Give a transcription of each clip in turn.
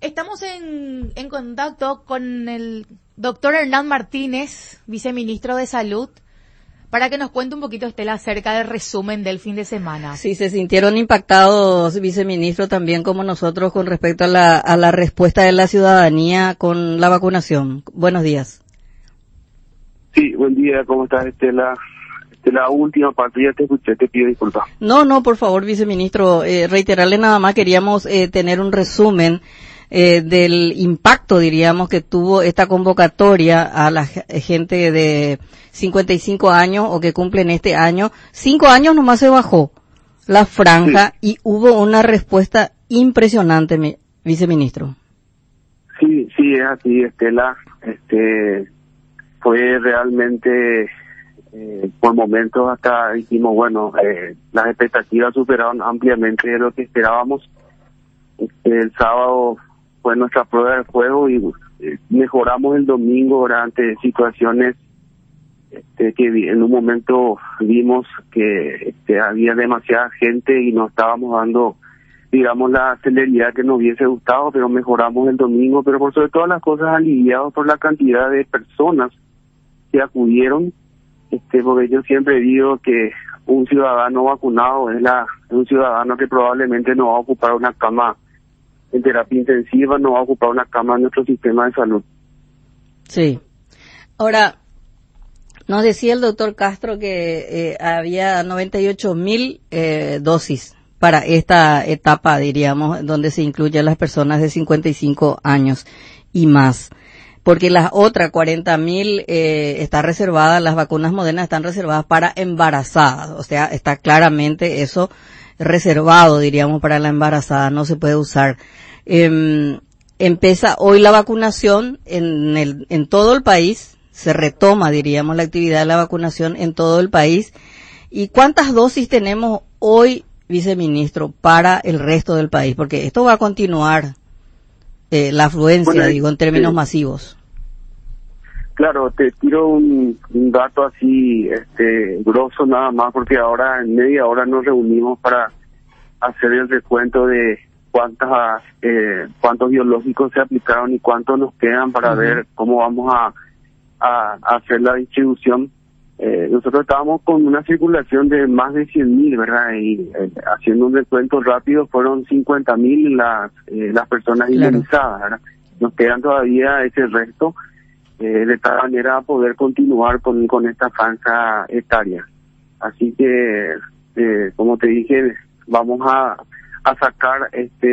Estamos en contacto con el doctor Hernán Martínez, viceministro de Salud, para que nos cuente un poquito, Estela, acerca del resumen del fin de semana. Sí, se sintieron impactados, viceministro, también como nosotros con respecto a la respuesta de la ciudadanía con la vacunación. Buenos días. Sí, buen día, ¿cómo estás, Estela? La última parte ya te escuché, te pido disculpas. No, por favor, viceministro, reiterarle nada más, queríamos tener un resumen del impacto, diríamos, que tuvo esta convocatoria a la gente de 55 años o que cumplen este año. 5 años nomás se bajó la franja, sí, y hubo una respuesta impresionante, viceministro. Sí, es así, Estela. Fue realmente, por momentos hasta dijimos, bueno, las expectativas superaron ampliamente de lo que esperábamos. El sábado fue nuestra prueba de fuego y mejoramos el domingo ante situaciones que en un momento vimos que había demasiada gente y no estábamos dando, digamos, la celeridad que nos hubiese gustado, pero mejoramos el domingo, pero por sobre todas las cosas aliviados por la cantidad de personas que acudieron, porque yo siempre digo que un ciudadano vacunado es un ciudadano que probablemente no va a ocupar una cama en terapia intensiva, no va a ocupar una cama en nuestro sistema de salud. Sí. Ahora, nos decía el doctor Castro que había 98,000 dosis para esta etapa, diríamos, donde se incluyen las personas de 55 años y más. Porque las otras 40,000 está reservadas, las vacunas modernas están reservadas para embarazadas. O sea, está claramente eso reservado, diríamos, para la embarazada, no se puede usar. Empieza hoy la vacunación en todo el país, se retoma, diríamos, la actividad de la vacunación en todo el país. ¿Y cuántas dosis tenemos hoy, viceministro, para el resto del país? Porque esto va a continuar, la afluencia, bueno, en términos masivos. Claro, te tiro un dato así, grosso nada más, porque ahora en media hora nos reunimos para hacer el recuento de cuántos biológicos se aplicaron y cuántos nos quedan para ver cómo vamos a hacer la distribución. Nosotros estábamos con una circulación de más de 100,000, ¿verdad? Y haciendo un recuento rápido fueron 50,000 las personas inmunizadas, ¿verdad? Nos quedan todavía ese resto, de tal manera poder continuar con esta franja etaria. Así que, como te dije, vamos a sacar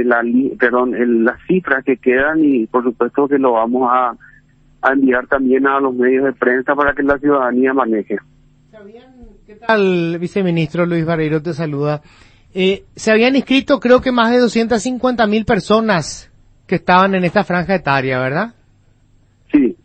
las cifras que quedan y por supuesto que lo vamos a enviar también a los medios de prensa para que la ciudadanía maneje. ¿Qué tal, viceministro? Luis Barreiro te saluda. Se habían inscrito creo que más de 250,000 personas que estaban en esta franja etaria, ¿verdad? Sí.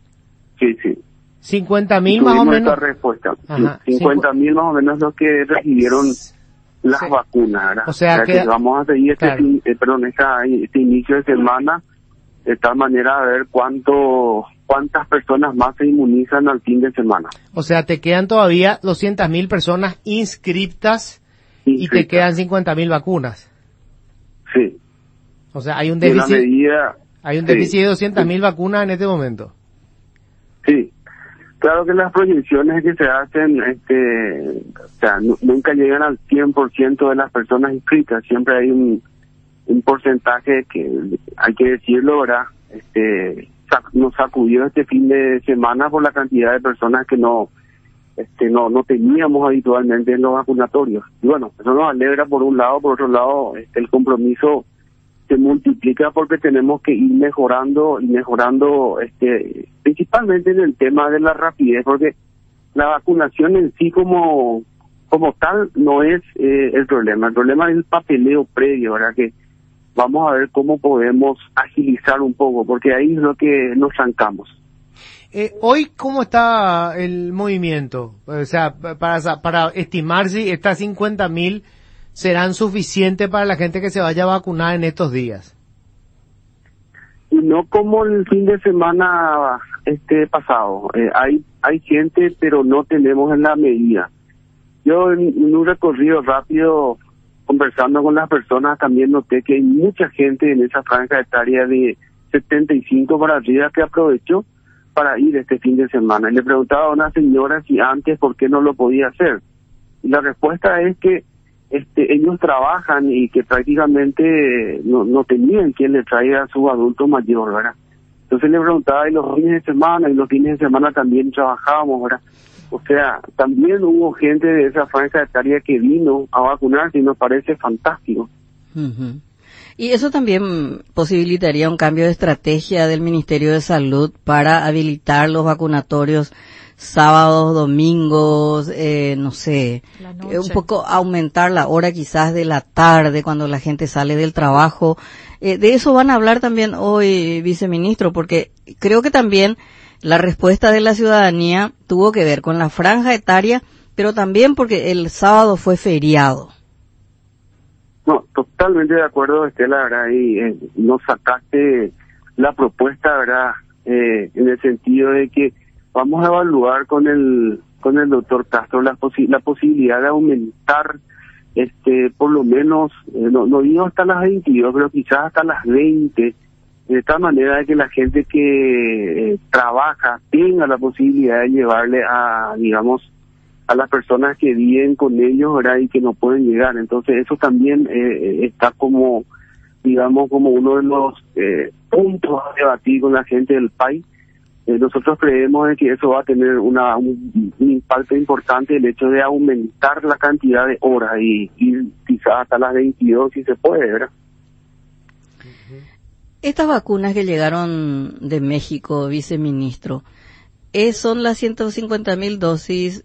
50,000 más o menos. Esta respuesta. Ajá, 50,000 más o menos los que recibieron las vacunas, ¿verdad? O sea que vamos a seguir este inicio de semana de tal manera a ver cuántas personas más se inmunizan al fin de semana. O sea, te quedan todavía 200,000 personas inscriptas y te quedan 50,000 vacunas. Sí. O sea, hay un déficit. Hay un déficit de 200,000 vacunas en este momento. Sí. Claro que las proyecciones que se hacen, nunca llegan al 100% de las personas inscritas. Siempre hay un porcentaje que, hay que decirlo, ¿verdad? Nos sacudió este fin de semana por la cantidad de personas que no teníamos habitualmente en los vacunatorios. Y bueno, eso nos alegra por un lado, por otro lado, el compromiso se multiplica porque tenemos que ir mejorando, principalmente en el tema de la rapidez, porque la vacunación en sí como tal no es el problema es el papeleo previo, ¿verdad? Que vamos a ver cómo podemos agilizar un poco, porque ahí es lo que nos zancamos. Hoy, ¿cómo está el movimiento? O sea, para estimar si estas 50,000 serán suficientes para la gente que se vaya a vacunar en estos días. Y no como el fin de semana pasado. Hay gente, pero no tenemos en la medida. Yo en un recorrido rápido, conversando con las personas, también noté que hay mucha gente en esa franja etaria de 75 para arriba que aprovechó para ir este fin de semana. Y le preguntaba a una señora si antes por qué no lo podía hacer. Y la respuesta es que ellos trabajan y que prácticamente no tenían quien le traiga a su adulto mayor, ¿verdad? Entonces le preguntaba, y los fines de semana también trabajábamos, ¿verdad? O sea, también hubo gente de esa franja etaria que vino a vacunarse y nos parece fantástico. Uh-huh. Y eso también posibilitaría un cambio de estrategia del Ministerio de Salud para habilitar los vacunatorios sábados, domingos, no sé, un poco aumentar la hora quizás de la tarde cuando la gente sale del trabajo. De eso van a hablar también hoy, viceministro, porque creo que también la respuesta de la ciudadanía tuvo que ver con la franja etaria, pero también porque el sábado fue feriado. No, totalmente de acuerdo, Estela, ¿verdad? Y nos sacaste la propuesta, ¿verdad? En el sentido de que vamos a evaluar con el doctor Castro la posibilidad de aumentar, por lo menos, no digo hasta las 22, pero quizás hasta las 20, de tal manera de que la gente que trabaja tenga la posibilidad de llevarle a, digamos, a las personas que viven con ellos, ¿verdad? Y que no pueden llegar. Entonces eso también está como, digamos, como uno de los puntos a debatir con la gente del país. Nosotros creemos de que eso va a tener un impacto importante, el hecho de aumentar la cantidad de horas y quizás hasta las 22 si se puede, ¿verdad? Estas vacunas que llegaron de México, viceministro, son las 150,000 dosis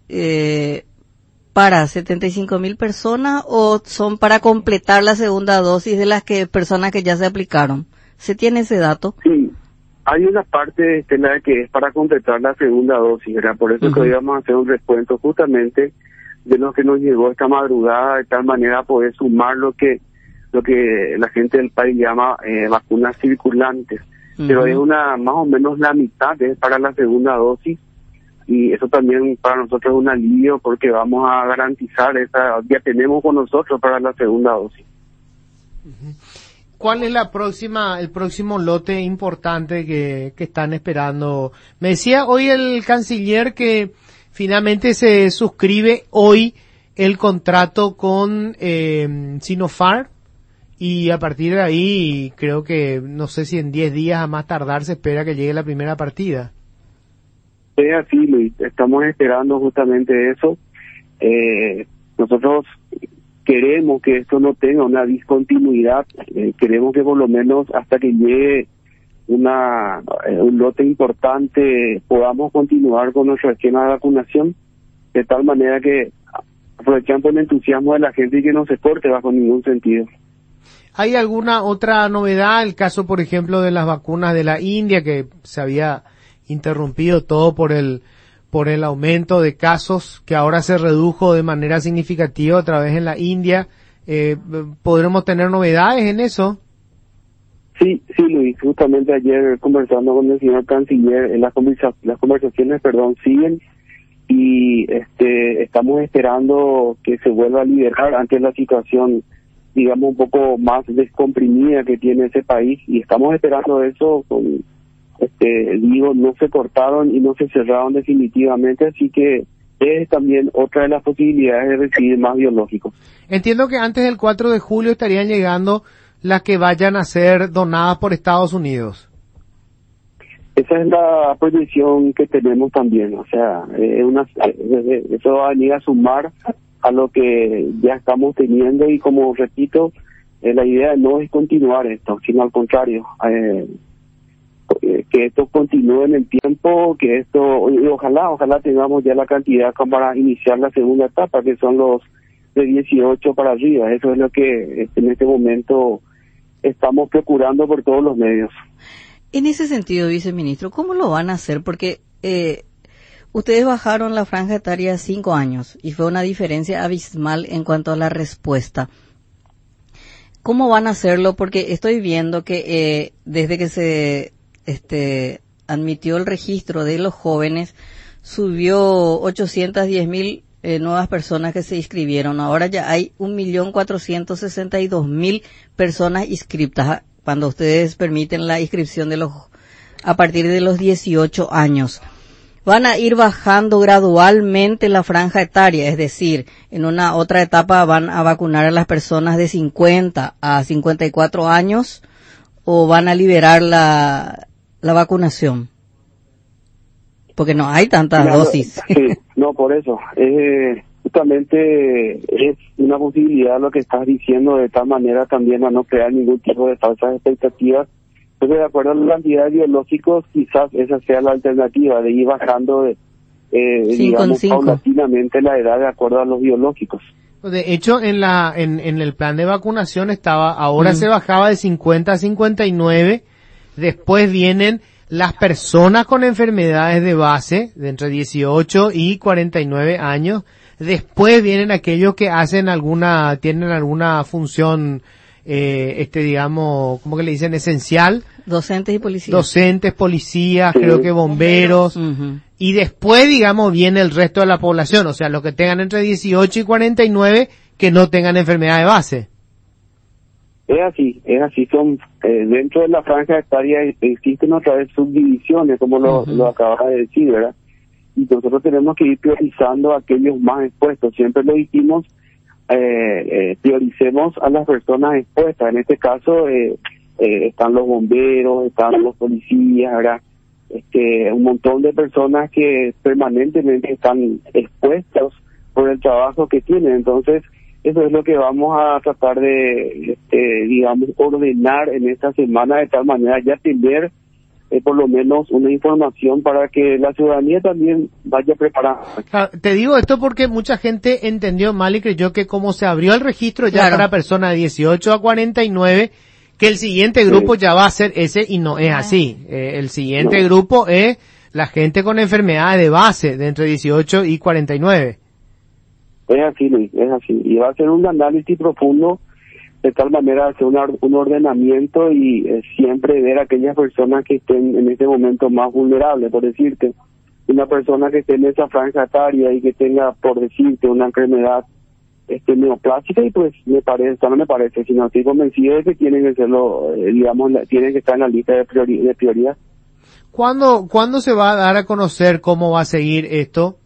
para 75,000 personas o son para completar la segunda dosis de las personas que ya se aplicaron. ¿Se tiene ese dato? Sí. Hay una parte, Estela, que es para completar la segunda dosis, ¿verdad? Por eso que hoy vamos a hacer un recuento justamente de lo que nos llegó esta madrugada, de tal manera poder sumar lo que la gente del país llama vacunas circulantes. Pero es más o menos la mitad es para la segunda dosis, y eso también para nosotros es un alivio porque vamos a garantizar ya tenemos con nosotros para la segunda dosis. ¿Cuál es el próximo lote importante que están esperando? Me decía hoy el canciller que finalmente se suscribe hoy el contrato con Sinopharm, y a partir de ahí creo que, no sé si en 10 días a más tardar se espera que llegue la primera partida. Es así, Luis, estamos esperando justamente eso. Nosotros queremos que esto no tenga una discontinuidad, queremos que por lo menos hasta que llegue un lote importante podamos continuar con nuestro esquema de vacunación, de tal manera que aprovechando el entusiasmo de la gente y que no se corte bajo ningún sentido. ¿Hay alguna otra novedad? El caso, por ejemplo, de las vacunas de la India, que se había interrumpido todo por el aumento de casos, que ahora se redujo de manera significativa otra vez en la India. ¿Podremos tener novedades en eso? Sí, Luis, justamente ayer conversando con el señor canciller, las conversaciones, siguen, y estamos esperando que se vuelva a liberar ante la situación, digamos, un poco más descomprimida que tiene ese país, y estamos esperando eso no se cortaron y no se cerraron definitivamente, así que es también otra de las posibilidades de recibir más biológicos. Entiendo que antes del 4 de julio estarían llegando las que vayan a ser donadas por Estados Unidos. Esa es la proyección que tenemos también, o sea, eso va a venir a sumar a lo que ya estamos teniendo, y como repito, la idea no es continuar esto, sino al contrario, que esto continúe en el tiempo, que esto, y ojalá tengamos ya la cantidad para iniciar la segunda etapa, que son los de 18 para arriba. Eso es lo que en este momento estamos procurando por todos los medios. En ese sentido, viceministro, ¿cómo lo van a hacer? Porque ustedes bajaron la franja etaria a 5 años y fue una diferencia abismal en cuanto a la respuesta. ¿Cómo van a hacerlo? Porque estoy viendo que desde que se admitió el registro de los jóvenes, subió 810,000 nuevas personas que se inscribieron. Ahora ya hay 1.462.000 personas inscritas. cuando ustedes permiten la inscripción a partir de los 18 años. Van a ir bajando gradualmente la franja etaria, es decir, en una otra etapa van a vacunar a las personas de 50 a 54 años o van a liberar la vacunación. Porque no hay tantas dosis. Sí, no, por eso. Justamente es una posibilidad lo que estás diciendo, de tal manera también a no crear ningún tipo de falsas expectativas. Entonces, de acuerdo a la cantidad de biológicos, quizás esa sea la alternativa, de ir bajando, digamos, paulatinamente la edad de acuerdo a los biológicos. De hecho, en el plan de vacunación ahora se bajaba de 50 a 59, después vienen las personas con enfermedades de base, de entre 18 y 49 años, después vienen aquellos que tienen alguna función, digamos, ¿cómo que le dicen? Esencial. Docentes y policías. Docentes, policías, sí, creo que bomberos. Uh-huh. Y después, digamos, viene el resto de la población, o sea, los que tengan entre 18 y 49 que no tengan enfermedad de base. Es así, son, dentro de la franja etaria existen otra vez subdivisiones, como lo acabas de decir, ¿verdad? Y nosotros tenemos que ir priorizando a aquellos más expuestos. Siempre lo dijimos, prioricemos a las personas expuestas. En este caso, están los bomberos, están los policías, ¿verdad? Un montón de personas que permanentemente están expuestos por el trabajo que tienen. Entonces, eso es lo que vamos a tratar de, digamos, ordenar en esta semana, de tal manera ya tener por lo menos una información para que la ciudadanía también vaya preparada. Claro, te digo esto porque mucha gente entendió mal y creyó que como se abrió el registro ya para personas de 18 a 49, que el siguiente grupo ya va a ser ese, y no es así. El siguiente grupo es la gente con enfermedades de base de entre 18 y 49. Es así, Luis, es así. Y va a ser un análisis profundo, de tal manera hacer un ordenamiento y siempre ver a aquellas personas que estén en este momento más vulnerables. Por decirte, una persona que esté en esa franja etaria y que tenga, por decirte, una enfermedad neoplástica, y pues no me parece, sino estoy convencido de que tienen que serlo, digamos, tienen que estar en la lista de prioridad. ¿Cuándo se va a dar a conocer cómo va a seguir esto?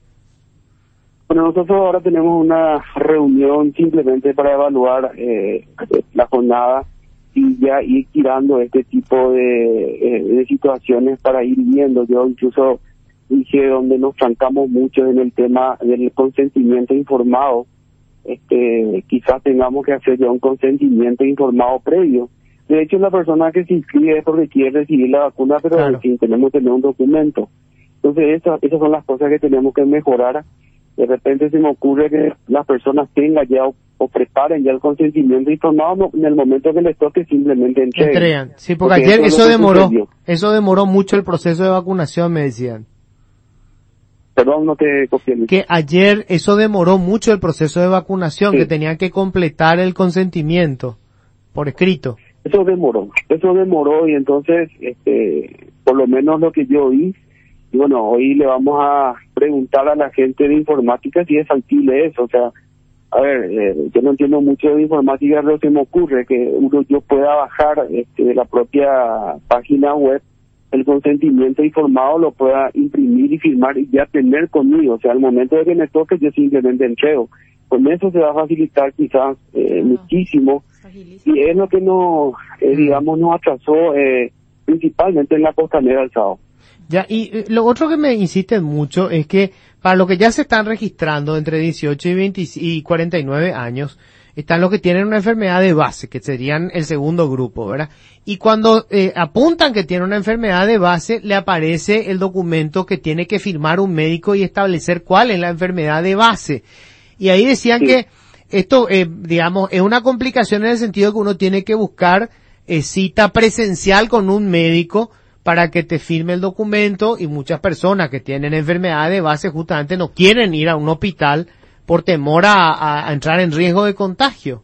Bueno, nosotros ahora tenemos una reunión simplemente para evaluar la jornada y ya ir tirando este tipo de situaciones para ir viendo. Yo incluso dije donde nos trancamos mucho en el tema del consentimiento informado. Quizás tengamos que hacer ya un consentimiento informado previo. De hecho, la persona que se inscribe es porque quiere recibir la vacuna, pero claro, en fin, tenemos que tener un documento. Entonces, esas son las cosas que tenemos que mejorar. De repente se me ocurre que las personas tengan ya o preparen ya el consentimiento informado en el momento que les toque, simplemente entreguen. Sí, porque ayer eso demoró mucho el proceso de vacunación, me decían. Perdón, no te copié. Que ayer eso demoró mucho el proceso de vacunación, que tenían que completar el consentimiento por escrito. Eso demoró y entonces, por lo menos lo que yo oí, y bueno, hoy le vamos a preguntar a la gente de informática si es factible eso. O sea, a ver, yo no entiendo mucho de informática, pero se me ocurre que yo pueda bajar de la propia página web el consentimiento informado, lo pueda imprimir y firmar y ya tener conmigo. O sea, al momento de que me toque, yo simplemente entrego. Con eso se va a facilitar quizás muchísimo, y es lo que nos atrasó principalmente en la costanera del sábado. Ya, y lo otro que me insiste mucho es que para los que ya se están registrando entre 18 y 49 años, están los que tienen una enfermedad de base, que serían el segundo grupo, ¿verdad? Y cuando apuntan que tienen una enfermedad de base, le aparece el documento que tiene que firmar un médico y establecer cuál es la enfermedad de base. Y ahí decían que esto, digamos, es una complicación en el sentido que uno tiene que buscar cita presencial con un médico para que te firme el documento, y muchas personas que tienen enfermedades de base justamente no quieren ir a un hospital por temor a entrar en riesgo de contagio.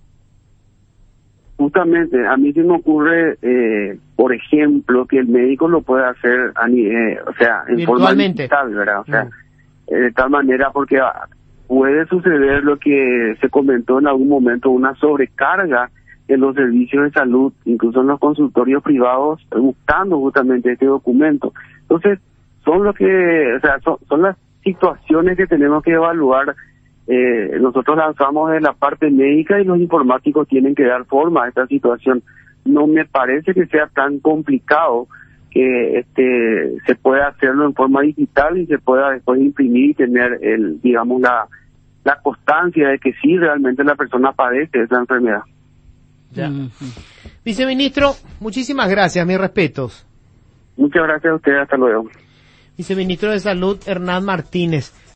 Justamente, a mí se me ocurre, por ejemplo, que el médico lo puede hacer en forma digital, ¿verdad? O sea, de tal manera, porque puede suceder lo que se comentó en algún momento, una sobrecarga en los servicios de salud, incluso en los consultorios privados, buscando justamente este documento. Entonces, son las situaciones que tenemos que evaluar. Nosotros lanzamos de la parte médica y los informáticos tienen que dar forma a esta situación. No me parece que sea tan complicado que se pueda hacerlo en forma digital y se pueda después imprimir y tener la constancia de que sí realmente la persona padece esa enfermedad. Ya. Viceministro, muchísimas gracias, mis respetos. Muchas gracias a ustedes, hasta luego. Viceministro de Salud, Hernán Martínez.